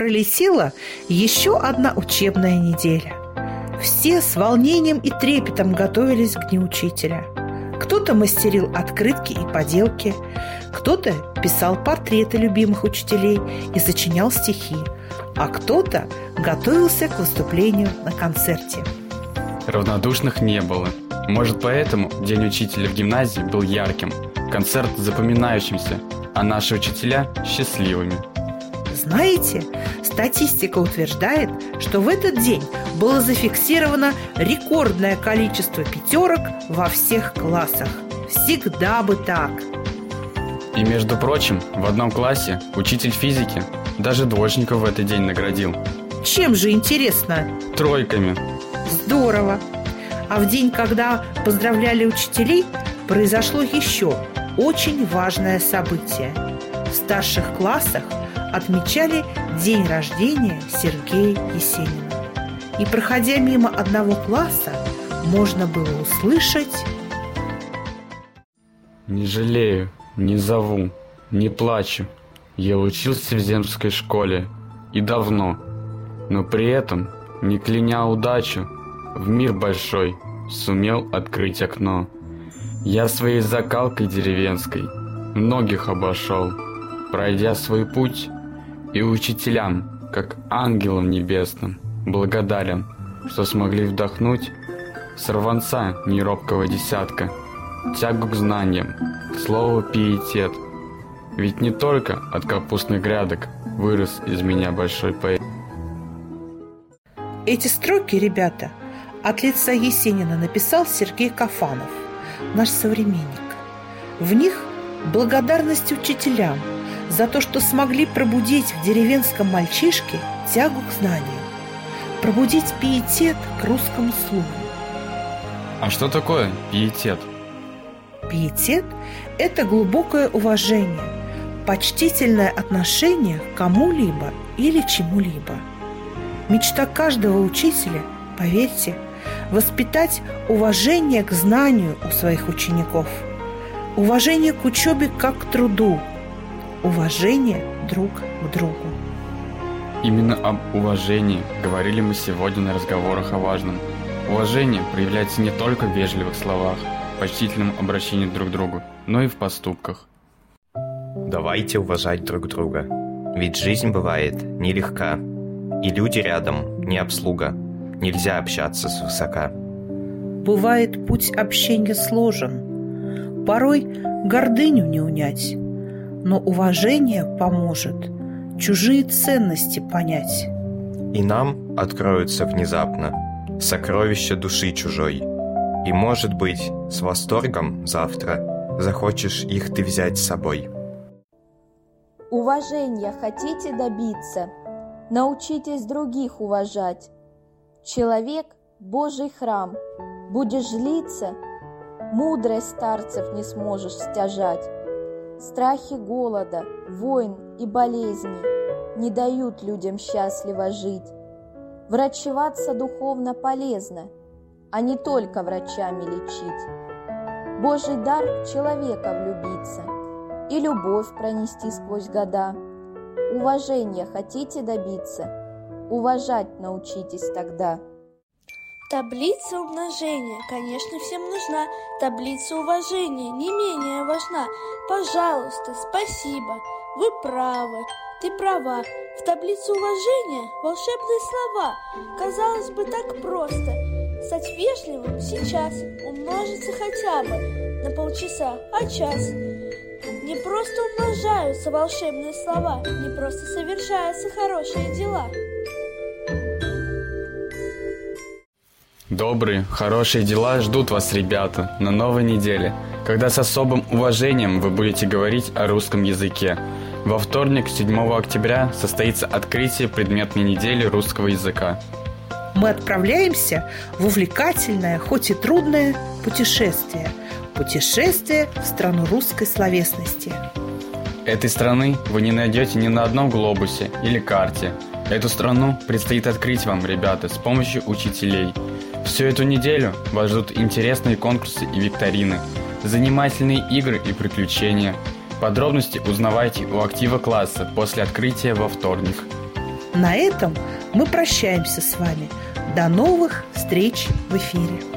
пролетела еще одна учебная неделя. Все с волнением и трепетом готовились к Дню Учителя. Кто-то мастерил открытки и поделки, кто-то писал портреты любимых учителей и сочинял стихи, а кто-то готовился к выступлению на концерте. Равнодушных не было. Может, поэтому День Учителя в гимназии был ярким, концерт запоминающимся, а наши учителя счастливыми. Знаете, статистика утверждает, что в этот день было зафиксировано рекордное количество пятерок во всех классах. Всегда бы так. И, между прочим, в одном классе учитель физики даже двоечников в этот день наградил. Чем же интересно? Тройками. Здорово. А в день, когда поздравляли учителей, произошло еще очень важное событие. В старших классах отмечали день рождения Сергея Есенина. И, проходя мимо одного класса, можно было услышать: «Не жалею, не зову, не плачу. Я учился в земской школе и давно, но при этом, не кляня удачу, в мир большой сумел открыть окно. Я своей закалкой деревенской многих обошел, пройдя свой путь, и учителям, как ангелам небесным, благодарен, что смогли вдохнуть сорванца неробкого десятка, тягу к знаниям, к слову пиетет. Ведь не только от капустных грядок вырос из меня большой поэт». Эти строки, ребята, от лица Есенина написал Сергей Кафанов, наш современник. В них благодарность учителям за то, что смогли пробудить в деревенском мальчишке тягу к знанию, пробудить пиетет к русскому слову. А что такое пиетет? Пиетет – это глубокое уважение, почтительное отношение к кому-либо или чему-либо. Мечта каждого учителя, поверьте, воспитать уважение к знанию у своих учеников, уважение к учебе как к труду, уважение друг к другу. Именно об уважении говорили мы сегодня на разговорах о важном. Уважение проявляется не только в вежливых словах, почтительном обращении друг к другу, но и в поступках. Давайте уважать друг друга, ведь жизнь бывает нелегка, и люди рядом не обслуга, нельзя общаться свысока. Бывает, путь общения сложен, порой гордыню не унять, но уважение поможет чужие ценности понять. И нам откроются внезапно сокровища души чужой, и, может быть, с восторгом завтра захочешь их ты взять с собой. Уважения хотите добиться? Научитесь других уважать. Человек – Божий храм. Будешь злиться, мудрость старцев не сможешь стяжать. Страхи голода, войн и болезней не дают людям счастливо жить. Врачеваться духовно полезно, а не только врачами лечить. Божий дар в человека влюбиться и любовь пронести сквозь года. Уважения хотите добиться? Уважать научитесь тогда. Таблица умножения, конечно, всем нужна. Таблица уважения не менее важна. Пожалуйста, спасибо, вы правы, ты права. В таблице уважения волшебные слова. Казалось бы, так просто. Стать вежливым сейчас, умножиться хотя бы на полчаса, а час. Не просто умножаются волшебные слова, не просто совершаются хорошие дела. Добрые, хорошие дела ждут вас, ребята, на новой неделе, когда с особым уважением вы будете говорить о русском языке. Во вторник, 7 октября, состоится открытие предметной недели русского языка. Мы отправляемся в увлекательное, хоть и трудное, путешествие. Путешествие в страну русской словесности. Этой страны вы не найдете ни на одном глобусе или карте. Эту страну предстоит открыть вам, ребята, с помощью учителей. Всю эту неделю вас ждут интересные конкурсы и викторины, занимательные игры и приключения. Подробности узнавайте у актива класса после открытия во вторник. На этом мы прощаемся с вами. До новых встреч в эфире.